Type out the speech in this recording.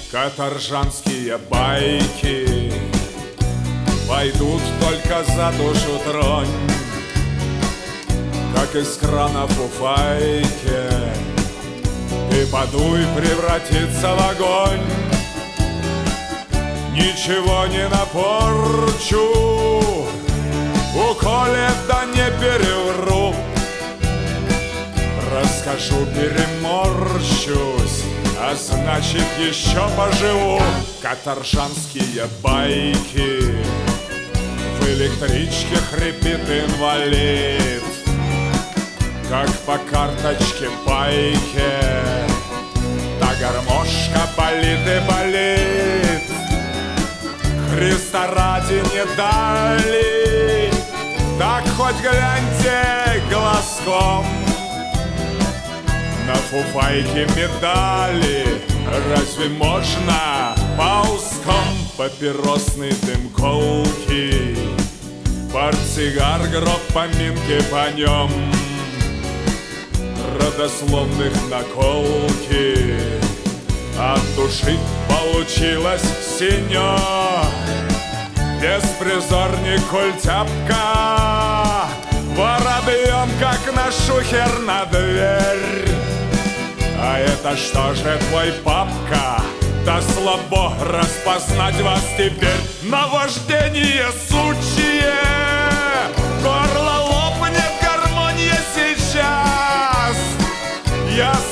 Каторжанские байки пойдут только за душу тронь, как из крана фуфайки, и подуй превратится в огонь. Ничего не напорчу, уколет, да не перевру. Расскажу, переморщусь, а значит еще поживу. Каторжанские байки, в электричке хрипит инвалид, как по карточке пайки, та гармошка болит и болит. Христа ради не дали, так хоть гляньте глазком. На фуфайке медали, разве можно ползком? Папиросный дым колки, портсигар, гроб, поминки по нем, родословных наколки. От души получилось синё, беспризорник, культяпка, воробьем, как на шухер на дверь. А это что же твой папка? Да слабо распознать вас теперь. Наваждение сучье, горло лопнет, гармония сейчас. Я